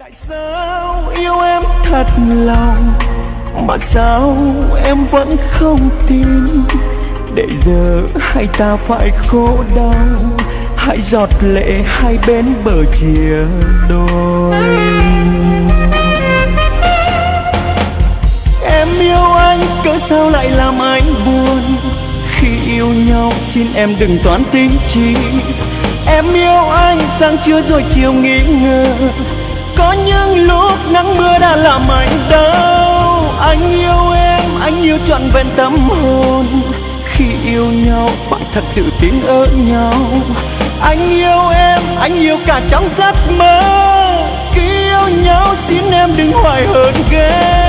Tại sao yêu em thật lòng mà sao em vẫn không tin? Để giờ hai ta phải khổ đau, hai giọt lệ hai bên bờ chia đôi. Em yêu anh cớ sao lại làm anh buồn? Khi yêu nhau xin em đừng toán tính chi. Em yêu anh sáng trưa rồi chiều nghỉ ngơi. Có những lúc nắng mưa đã làm anh đau. Anh yêu em, anh yêu trọn vẹn tâm hồn. Khi yêu nhau bạn thật sự tin ở nhau. Anh yêu em, anh yêu cả trong giấc mơ. Khi yêu nhau xin em đừng hoài hờn ghét.